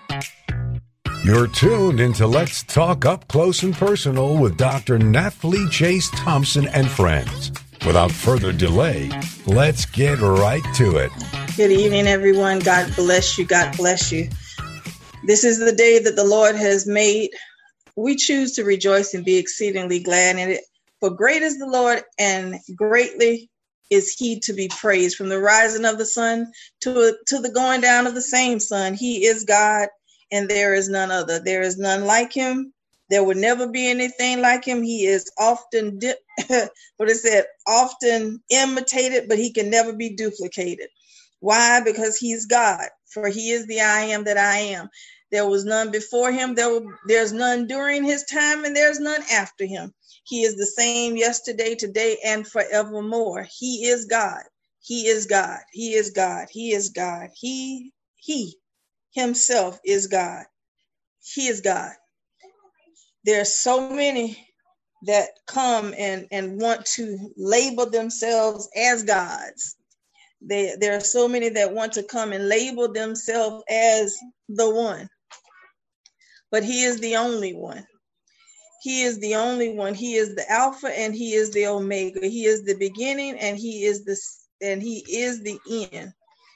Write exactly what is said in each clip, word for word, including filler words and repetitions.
You're tuned into Let's Talk Up Close and Personal with Doctor Nathalie Chase Thompson and friends. Without further delay, let's get right to it. Good evening, everyone. God bless you. God bless you. This is the day that the Lord has made. We choose to rejoice and be exceedingly glad in it. For great is the Lord, and greatly is he to be praised. From the rising of the sun to, to the going down of the same sun, he is God, and there is none other. There is none like him. There will never be anything like him. He is often, di- what is it, often imitated, but he can never be duplicated. Why? Because he's God, for he is the I am that I am. There was none before him. There will, there's none during his time, and there's none after him. He is the same yesterday, today, and forevermore. He is God. He is God. He is God. He is God. He, he himself is God. He is God. There are so many that come and, and want to label themselves as gods. They, there are so many that want to come and label themselves as the one. But he is the only one. He is the only one. He is the Alpha and he is the Omega. He is the beginning and he is the and he is the end.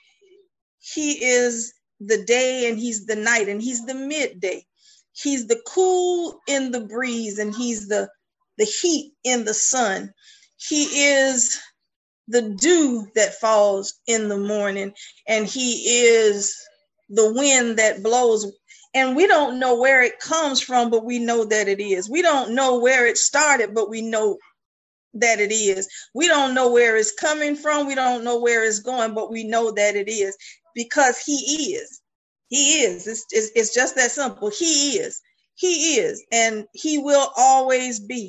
He is the day and he's the night and he's the midday. He's the cool in the breeze and he's the, the heat in the sun. He is the dew that falls in the morning and he is the wind that blows. And we don't know where it comes from, but we know that it is. We don't know where it started, but we know that it is. We don't know where it's coming from. We don't know where it's going, but we know that it is because he is. He is. It's, it's, it's just that simple. He is. He is. And he will always be.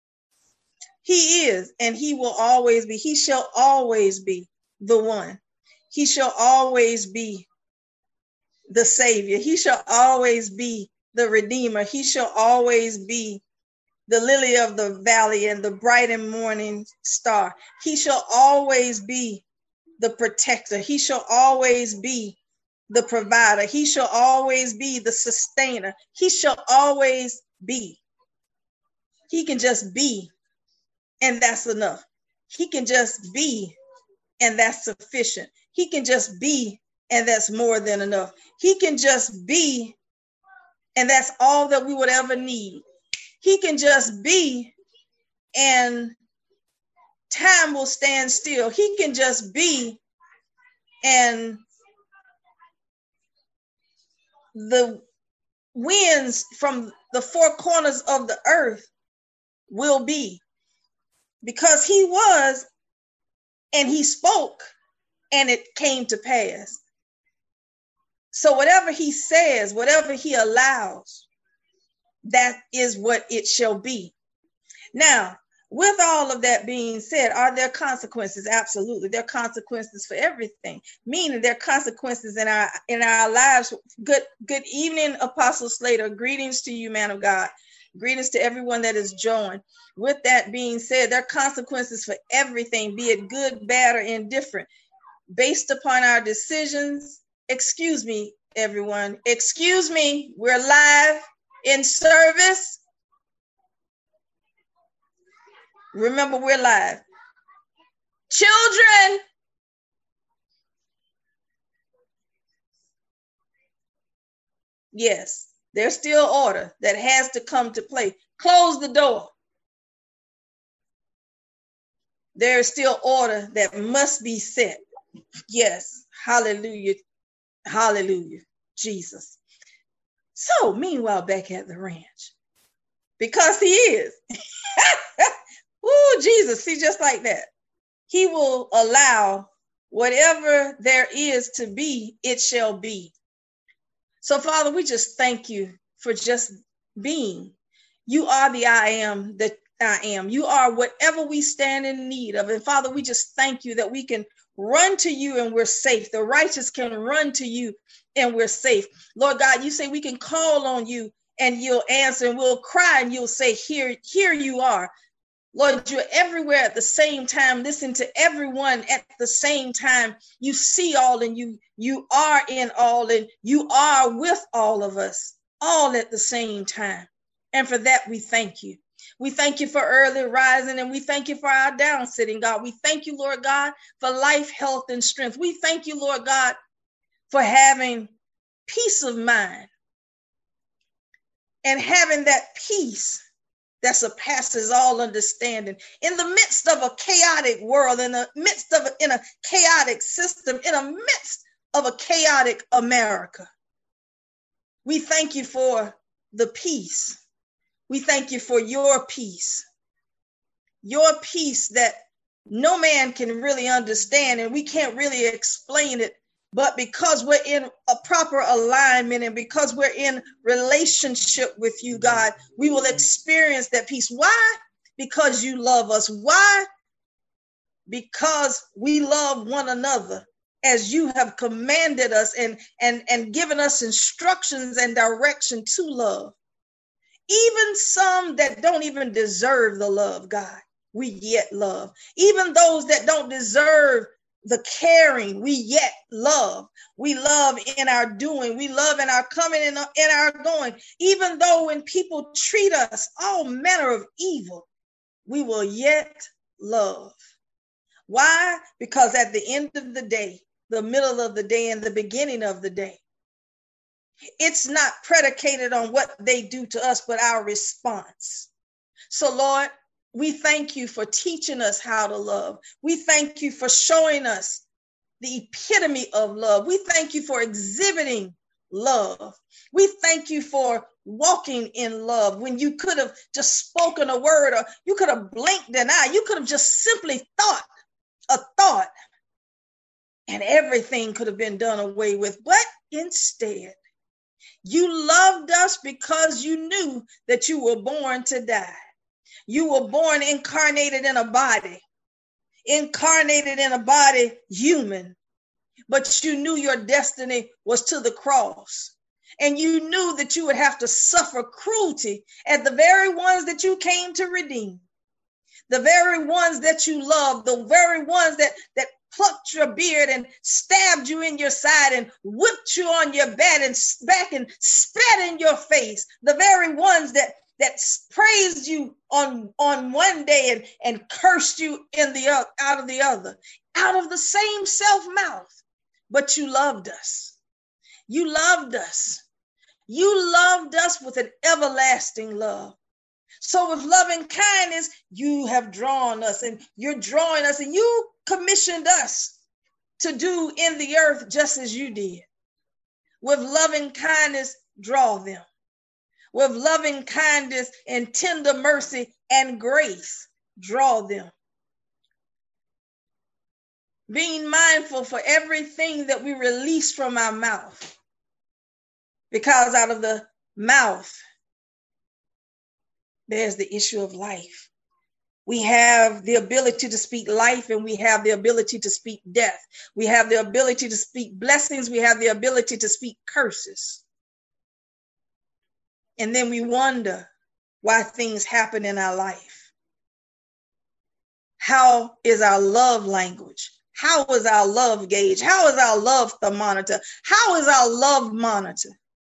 He is. And he will always be. He shall always be the one. He shall always be the Savior. He shall always be the Redeemer. He shall always be the lily of the valley and the bright and morning star. He shall always be the protector. He shall always be the provider. He shall always be the sustainer. He shall always be. He can just be, and that's enough. He can just be, and that's sufficient. He can just be, and that's more than enough. He can just be, and that's all that we would ever need. He can just be, and time will stand still. He can just be, and the winds from the four corners of the earth will be, because he was, and he spoke, and it came to pass. So whatever he says, whatever he allows, that is what it shall be. Now, with all of that being said, are there consequences? Absolutely. There are consequences for everything, meaning there are consequences in our in our lives. Good, good evening, Apostle Slater. Greetings to you, man of God. Greetings to everyone that is joined. With that being said, there are consequences for everything, be it good, bad, or indifferent, based upon our decisions. Excuse me, everyone. Excuse me. We're live in service. Remember, we're live. Children, yes, there's still order that has to come to play. Close the door. There's still order that must be set. Yes, hallelujah. Hallelujah, Jesus. So, meanwhile, back at the ranch, because he is. Ooh, Jesus, see, just like that. He will allow whatever there is to be, it shall be. So, Father, we just thank you for just being. You are the I am that I am. You are whatever we stand in need of. And Father, we just thank you that we can run to you and we're safe. The righteous can run to you and we're safe. Lord God, you say we can call on you and you'll answer, and we'll cry and you'll say, here, here you are. Lord, you're everywhere at the same time. Listen to everyone at the same time. You see all, and you, you are in all, and you are with all of us, all at the same time. And for that, we thank you. We thank you for early rising, and we thank you for our down sitting, God. We thank you, Lord God, for life, health, and strength. We thank you, Lord God, for having peace of mind and having that peace that surpasses all understanding in the midst of a chaotic world, in the midst of a, in a chaotic system, in the midst of a chaotic America. We thank you for the peace. We thank you for your peace, your peace that no man can really understand, and we can't really explain it. But because we're in a proper alignment and because we're in relationship with you, God, we will experience that peace. Why? Because you love us. Why? Because we love one another as you have commanded us and, and, and given us instructions and direction to love. Even some that don't even deserve the love, God, we yet love. Even those that don't deserve the caring, we yet love. We love in our doing. We love in our coming and in our going. Even though when people treat us all manner of evil, we will yet love. Why? Because at the end of the day, the middle of the day, and the beginning of the day, it's not predicated on what they do to us, but our response. So, Lord, we thank you for teaching us how to love. We thank you for showing us the epitome of love. We thank you for exhibiting love. We thank you for walking in love when you could have just spoken a word, or you could have blinked an eye. You could have just simply thought a thought, and everything could have been done away with. But instead, you loved us because you knew that you were born to die. You were born incarnated in a body, incarnated in a body human, but you knew your destiny was to the cross. And you knew that you would have to suffer cruelty at the very ones that you came to redeem, the very ones that you loved, the very ones that, that plucked your beard and stabbed you in your side and whipped you on your back and back and spat in your face, the very ones that that praised you on, on one day and, and cursed you in the uh, out of the other, out of the same self mouth. But you loved us. You loved us. You loved us with an everlasting love. So with loving kindness, you have drawn us, and you're drawing us, and you commissioned us to do in the earth just as you did. With loving kindness, draw them. With loving kindness and tender mercy and grace, draw them. Being mindful for everything that we release from our mouth, because out of the mouth, there's the issue of life. We have the ability to speak life, and we have the ability to speak death. We have the ability to speak blessings. We have the ability to speak curses. And then we wonder why things happen in our life. How is our love language? How is our love gauge? How is our love thermometer? How is our love monitor?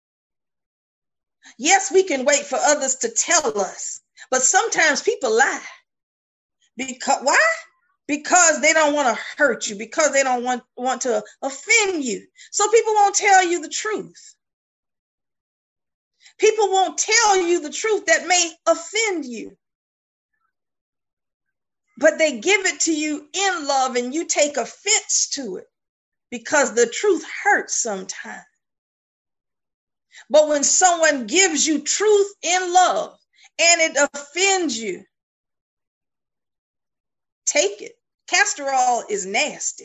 Yes, we can wait for others to tell us, but sometimes people lie. Because why? Because they don't want to hurt you, because they don't want, want to offend you. So people won't tell you the truth. People won't tell you the truth that may offend you. But they give it to you in love, and you take offense to it because the truth hurts sometimes. But when someone gives you truth in love and it offends you, take it. Castor oil is nasty.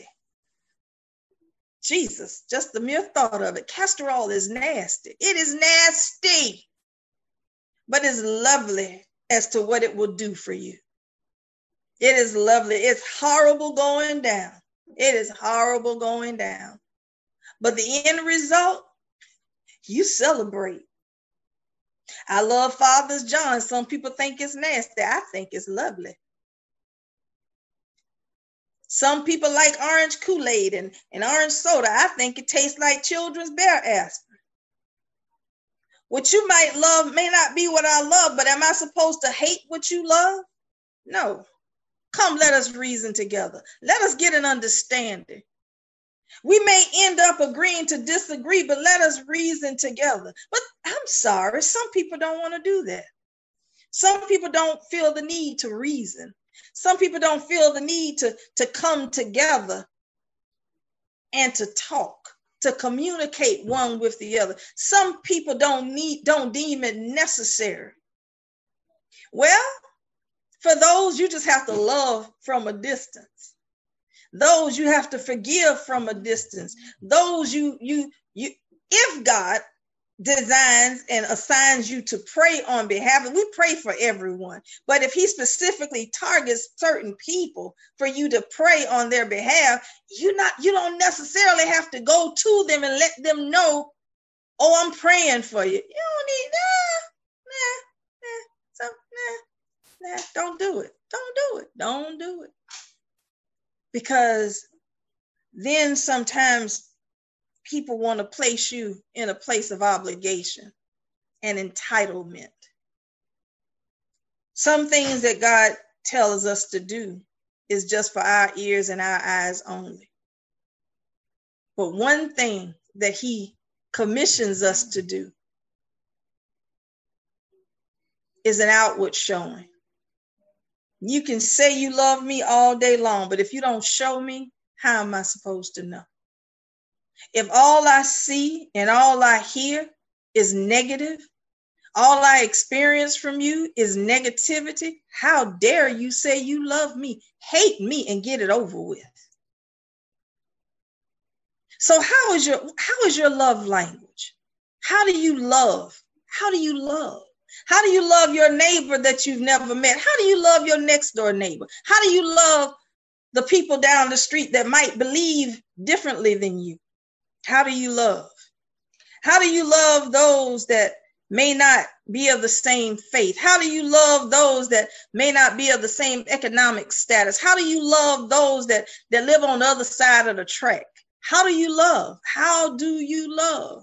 Jesus, just the mere thought of it. Castor oil is nasty. It is nasty, but it's lovely as to what it will do for you. It is lovely. It's horrible going down. It is horrible going down. But the end result, you celebrate. I love Father's John. Some people think it's nasty. I think it's lovely. Some people like orange Kool-Aid and, and orange soda. I think it tastes like children's bear aspirin. What you might love may not be what I love, but am I supposed to hate what you love? No. Come, let us reason together. Let us get an understanding. We may end up agreeing to disagree, but let us reason together. But I'm sorry, some people don't want to do that. Some people don't feel the need to reason. Some people don't feel the need to, to come together and to talk, to communicate one with the other. Some people don't need, don't deem it necessary. Well, for those, you just have to love from a distance. Those you have to forgive from a distance. Those you, you, you, if God designs and assigns you to pray on behalf of, we pray for everyone. But if he specifically targets certain people for you to pray on their behalf, you not, you don't necessarily have to go to them and let them know, oh, I'm praying for you. You don't need, nah, nah, nah, so, nah, nah, don't do it. Don't do it. Don't do it. Because then sometimes people want to place you in a place of obligation and entitlement. Some things that God tells us to do is just for our ears and our eyes only. But one thing that he commissions us to do is an outward showing. You can say you love me all day long, but if you don't show me, how am I supposed to know? If all I see and all I hear is negative, all I experience from you is negativity, how dare you say you love me? Hate me and get it over with. So how is your, how is your love language? How do you love? How do you love? How do you love your neighbor that you've never met? How do you love your next door neighbor? How do you love the people down the street that might believe differently than you? How do you love? How do you love those that may not be of the same faith? How do you love those that may not be of the same economic status? How do you love those that, that live on the other side of the track? How do you love? How do you love?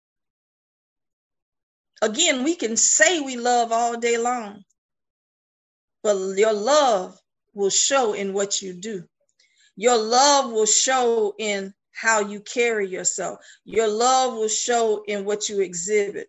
Again, we can say we love all day long, but your love will show in what you do. Your love will show in how you carry yourself. Your love will show in what you exhibit.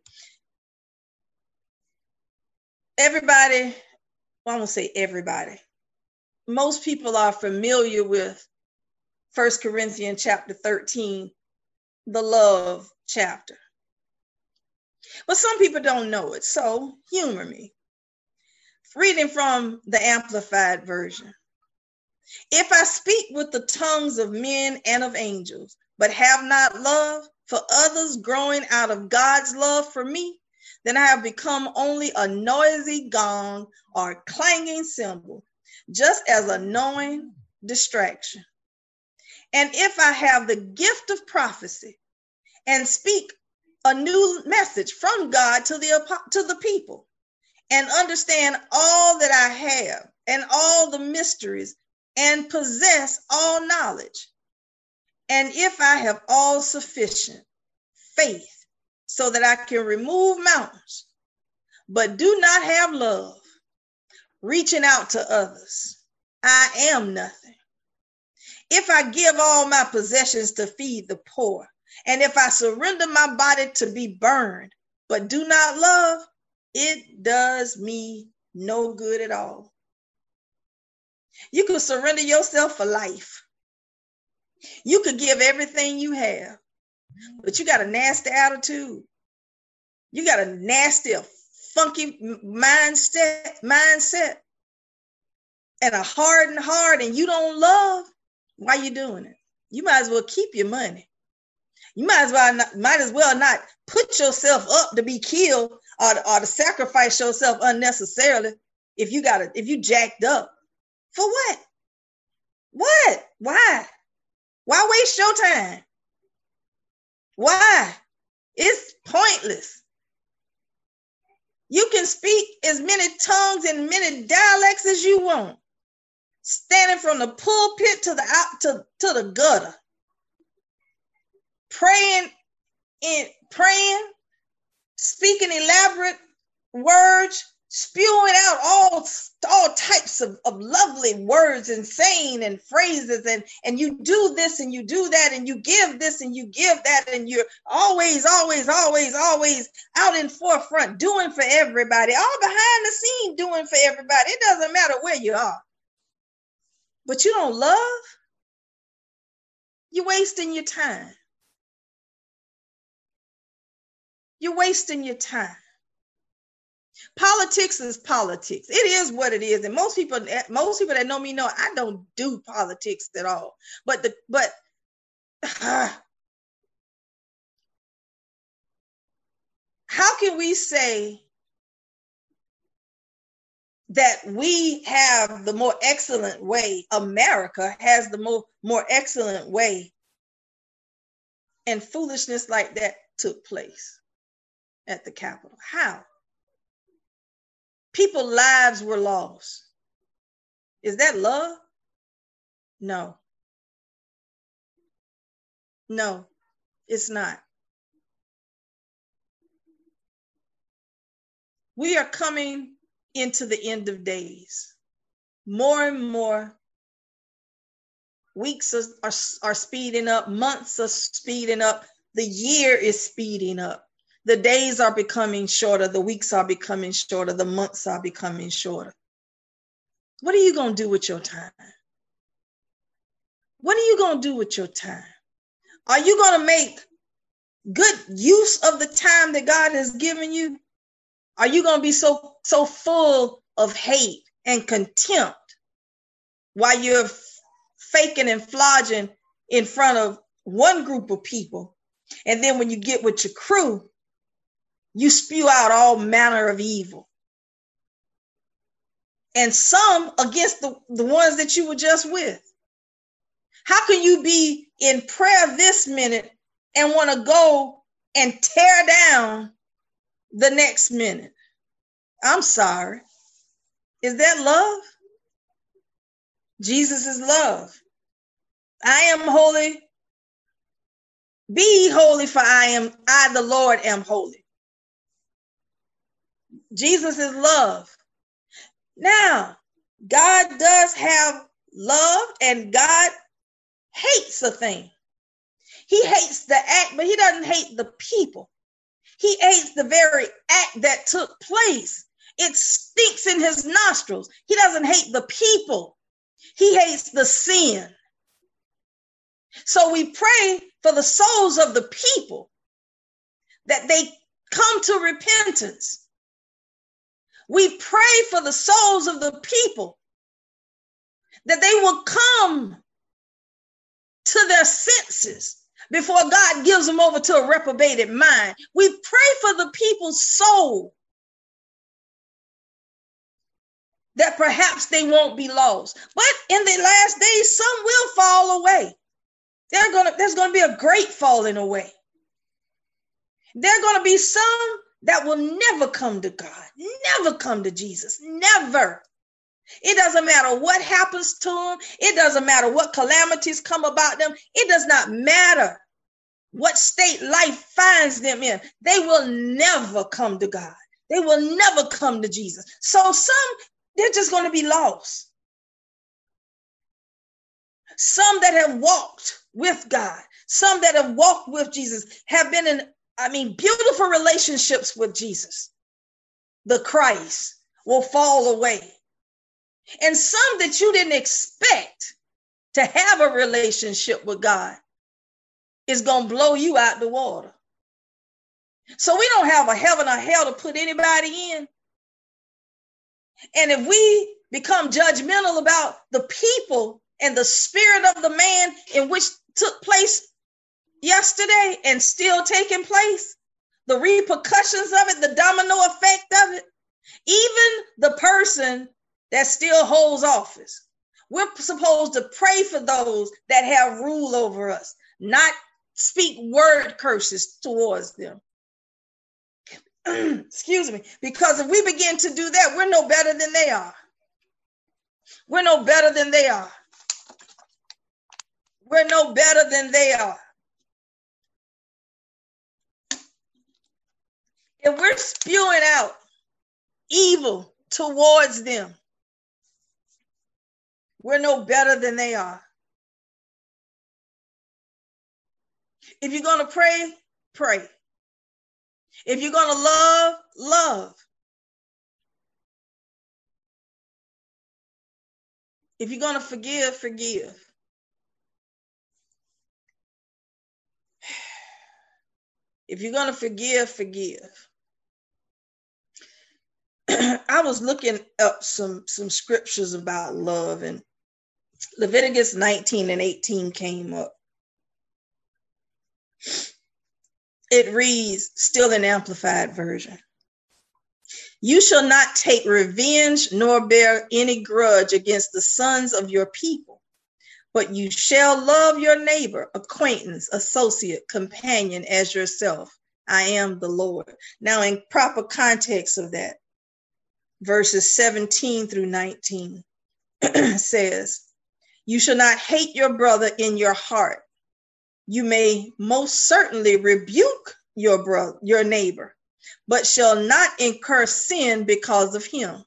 Everybody, well, I won't say everybody. Most people are familiar with First Corinthians chapter thirteen, the love chapter. But some people don't know it, so humor me. Reading from the Amplified Version. If I speak with the tongues of men and of angels, but have not love for others growing out of God's love for me, then I have become only a noisy gong or clanging cymbal, just as a knowing distraction. And if I have the gift of prophecy and speak a new message from God to the, to the people, and understand all that I have and all the mysteries and possess all knowledge, and if I have all sufficient faith so that I can remove mountains, but do not have love, reaching out to others, I am nothing. If I give all my possessions to feed the poor, and if I surrender my body to be burned, but do not love, it does me no good at all. You could surrender yourself for life. You could give everything you have, but you got a nasty attitude. You got a nasty, funky mindset, mindset, and a hardened heart, and you don't love. Why you doing it? You might as well keep your money. You might as well not, might as well not put yourself up to be killed or, or to sacrifice yourself unnecessarily if you got if you jacked up. For what? What? Why? Why waste your time? Why? It's pointless. You can speak as many tongues and many dialects as you want. standing from the pulpit to the out to, to the gutter, praying in praying, speaking elaborate words, spewing out all, all types of, of lovely words and saying and phrases, and, and you do this and you do that and you give this and you give that, and you're always, always, always, always out in forefront, doing for everybody, all behind the scene doing for everybody. It doesn't matter where you are. But you don't love, you're wasting your time. You're wasting your time. Politics is politics. It is what it is. And most people, most people that know me know I don't do politics at all. But the but uh, how can we say that we have the more excellent way? America has the more, more excellent way, and foolishness like that took place at the Capitol. How? People's lives were lost. Is that love? No. No, it's not. We are coming into the end of days. More and more weeks are, are, are speeding up, months are speeding up, the year is speeding up. The days are becoming shorter, the weeks are becoming shorter, the months are becoming shorter. What are you going to do with your time? What are you going to do with your time? Are you going to make good use of the time that God has given you? Are you going to be so, so full of hate and contempt while you're f- faking and flogging in front of one group of people? And then when you get with your crew, you spew out all manner of evil. And some against the, the ones that you were just with. How can you be in prayer this minute and want to go and tear down the next minute? I'm sorry. Is that love? Jesus is love. I am holy. Be ye holy, for I am, I the Lord am holy. Jesus is love. Now, God does have love, and God hates a thing. He hates the act, but he doesn't hate the people. He hates the very act that took place. It stinks in his nostrils. He doesn't hate the people. He hates the sin. So we pray for the souls of the people that they come to repentance. We pray for the souls of the people that they will come to their senses before God gives them over to a reprobated mind. We pray for the people's soul that perhaps they won't be lost. But in the last days, some will fall away. They're gonna, there's going to be a great falling away. There are going to be some that will never come to God, never come to Jesus, never. It doesn't matter what happens to them. It doesn't matter what calamities come about them. It does not matter what state life finds them in. They will never come to God. They will never come to Jesus. So some, they're just going to be lost. Some that have walked with God, some that have walked with Jesus, have been in, I mean, beautiful relationships with Jesus, the Christ, will fall away. And some that you didn't expect to have a relationship with God is going to blow you out the water. So we don't have a heaven or hell to put anybody in. And if we become judgmental about the people and the spirit of the man in which took place yesterday and still taking place, the repercussions of it, the domino effect of it, even the person that still holds office, we're supposed to pray for those that have rule over us, not speak word curses towards them. Excuse me, because if we begin to do that, we're no better than they are. We're no better than they are. We're no better than they are. If we're spewing out evil towards them, we're no better than they are. If you're going to pray, pray. If you're going to love, love. If you're going to forgive, forgive. If you're going to forgive, forgive. I was looking up some, some scriptures about love, and Leviticus nineteen and eighteen came up. It reads, still an amplified version. You shall not take revenge nor bear any grudge against the sons of your people, but you shall love your neighbor, acquaintance, associate, companion as yourself. I am the Lord. Now, in proper context of that, verses seventeen through nineteen says, you shall not hate your brother in your heart. You may most certainly rebuke your brother, your neighbor, but shall not incur sin because of him.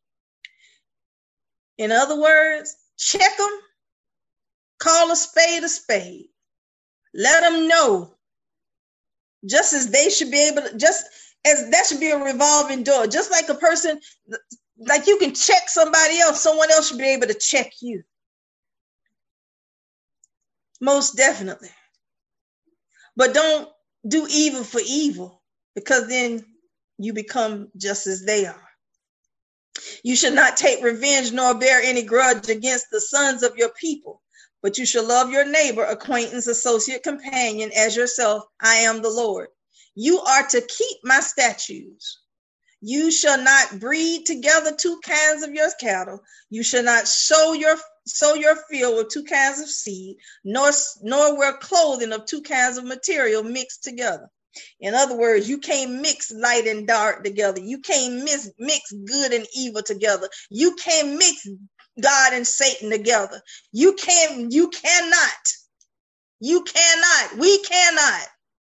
In other words, check them, call a spade a spade. Let them know, just as they should be able to, just as that should be a revolving door. Just like a person, like you can check somebody else, someone else should be able to check you. Most definitely. But don't do evil for evil, because then you become just as they are. You should not take revenge nor bear any grudge against the sons of your people, but you shall love your neighbor, acquaintance, associate, companion as yourself. I am the Lord. You are to keep my statutes. You shall not breed together two kinds of your cattle. You shall not sow your sow your field with two kinds of seed, nor, nor wear clothing of two kinds of material mixed together. In other words, you can't mix light and dark together. You can't mix, mix good and evil together. You can't mix God and Satan together. You can't, you cannot. You cannot. We cannot.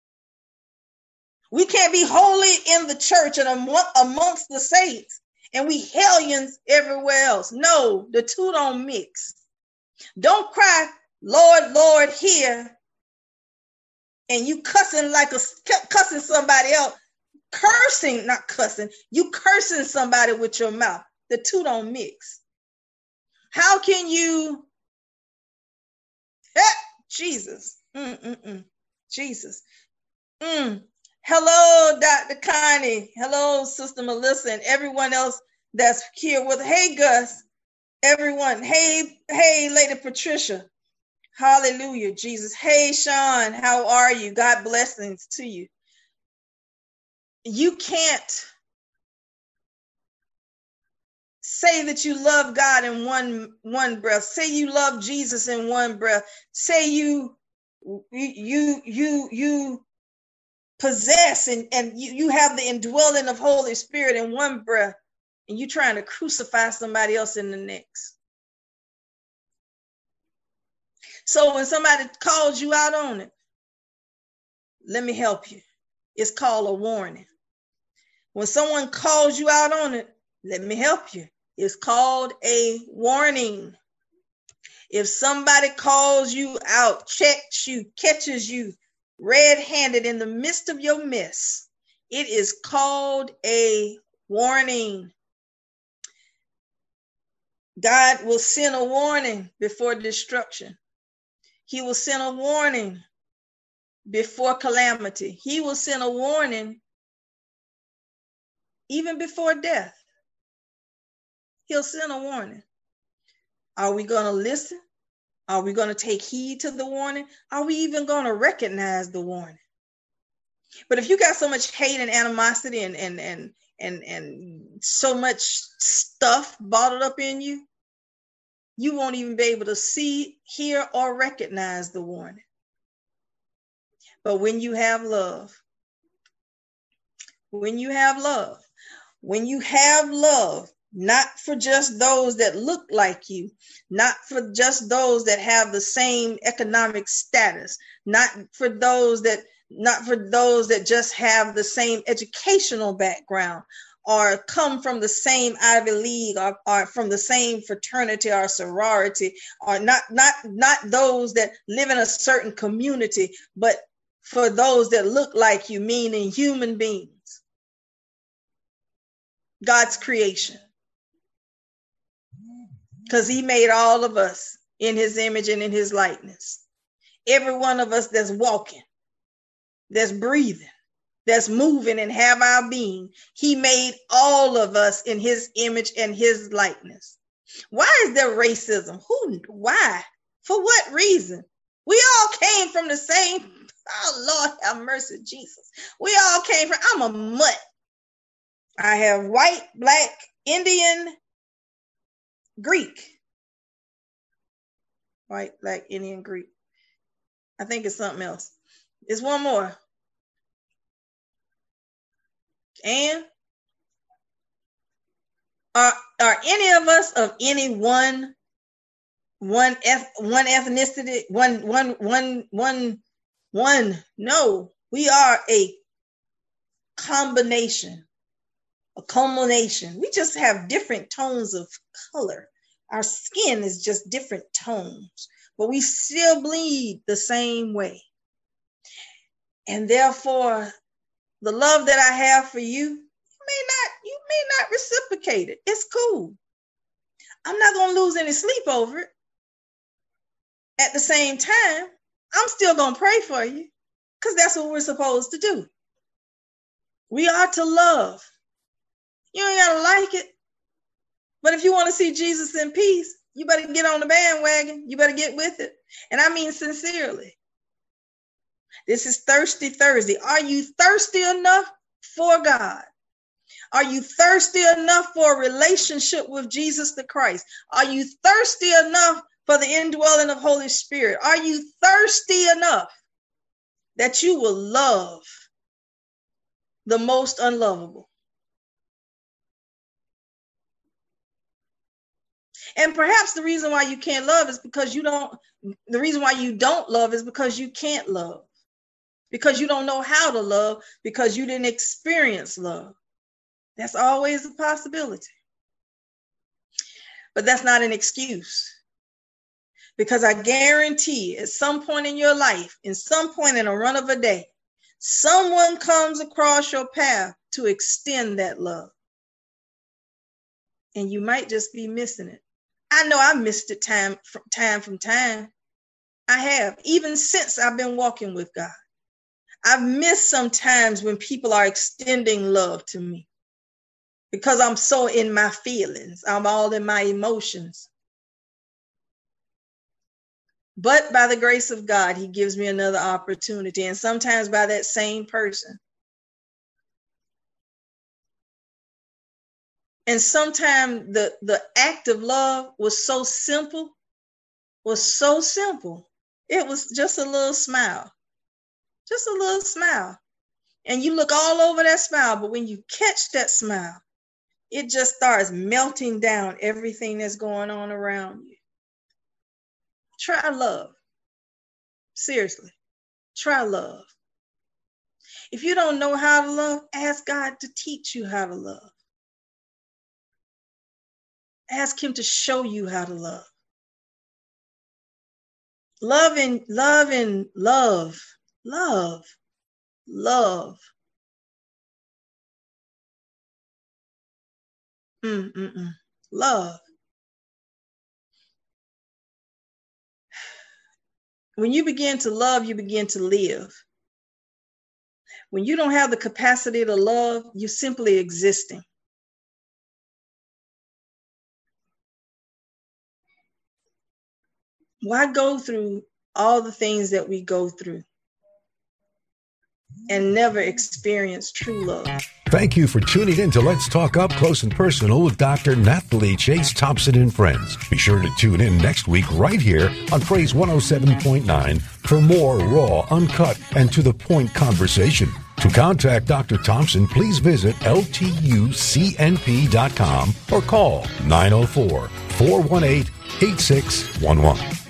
We can't be holy in the church and amongst the saints, and we hellions everywhere else. No, the two don't mix. Don't cry, Lord, Lord, here, and you cussing like a cussing somebody else, cursing, not cussing, you cursing somebody with your mouth. The two don't mix. How can you, eh, Jesus, Mm-mm-mm. Jesus, mm. Hello, Doctor Connie. Hello, Sister Melissa, and everyone else that's here with. Hey, Gus. Everyone. Hey, hey, Lady Patricia. Hallelujah, Jesus. Hey, Sean. How are you? God blessings to you. You can't say that you love God in one one breath. Say you love Jesus in one breath. Say you you you you. possess and, and you, you have the indwelling of Holy Spirit in one breath, and you trying to crucify somebody else in the next. So when somebody calls you out on it, let me help you. It's called a warning. When someone calls you out on it, let me help you. It's called a warning. If somebody calls you out, checks you, catches you red-handed in the midst of your mess, it is called a warning. God will send a warning before destruction. He will send a warning before calamity. He will send a warning even before death. He'll send a warning. Are we going to listen? Are we going to take heed to the warning? Are we even going to recognize the warning? But if you got so much hate and animosity and and and and and so much stuff bottled up in you, you won't even be able to see, hear, or recognize the warning. But when you have love, when you have love, when you have love, not for just those that look like you, not for just those that have the same economic status, not for those that not for those that just have the same educational background or come from the same Ivy League or, or from the same fraternity or sorority, or not not not those that live in a certain community, but for those that look like you, meaning human beings, God's creation. Because he made all of us in his image and in his likeness. Every one of us that's walking, that's breathing, that's moving and have our being, he made all of us in his image and his likeness. Why is there racism? Who? Why? For what reason? We all came from the same, oh Lord have mercy, Jesus. We all came from, I'm a mutt. I have white, black, Indian, Greek. White, black, Indian, Greek. I think it's something else. It's one more. And are, are any of us of any one one eth, one ethnicity, one one one one one? No, we are a combination, a culmination. We just have different tones of color. Our skin is just different tones, but we still bleed the same way. And therefore, the love that I have for you, you may not, you may not reciprocate it. It's cool. I'm not going to lose any sleep over it. At the same time, I'm still going to pray for you because that's what we're supposed to do. We are to love. You ain't got to like it. But if you want to see Jesus in peace, you better get on the bandwagon. You better get with it. And I mean sincerely. This is Thirsty Thursday. Are you thirsty enough for God? Are you thirsty enough for a relationship with Jesus the Christ? Are you thirsty enough for the indwelling of Holy Spirit? Are you thirsty enough that you will love the most unlovable? And perhaps the reason why you can't love is because you don't, the reason why you don't love is because you can't love. Because you don't know how to love, because you didn't experience love. That's always a possibility. But that's not an excuse. Because I guarantee at some point in your life, in some point in a run of a day, someone comes across your path to extend that love. And you might just be missing it. I know I missed it time from time from time. I have, even since I've been walking with God. I've missed some times when people are extending love to me because I'm so in my feelings. I'm all in my emotions. But by the grace of God, he gives me another opportunity, and sometimes by that same person. And sometimes the, the act of love was so simple, was so simple. It was just a little smile. Just a little smile. And you look all over that smile, but when you catch that smile, it just starts melting down everything that's going on around you. Try love. Seriously, try love. If you don't know how to love, ask God to teach you how to love. Ask him to show you how to love. Love and love and love. Love, love. Mm-mm-mm. Love. When you begin to love, you begin to live. When you don't have the capacity to love, you're simply existing. Why go through all the things that we go through and never experience true love? Thank you for tuning in to Let's Talk Up Close and Personal with Doctor Nathalie Chase Thompson and friends. Be sure to tune in next week right here on Praise one oh seven point nine for more raw, uncut, and to the point conversation. To contact Doctor Thompson, please visit L T U C N P dot com or call nine oh four, four one eight, eight six one one.